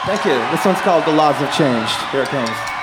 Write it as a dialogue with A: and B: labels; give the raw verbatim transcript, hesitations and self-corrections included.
A: Thank you. This one's called The Laws Have Changed. Here it comes.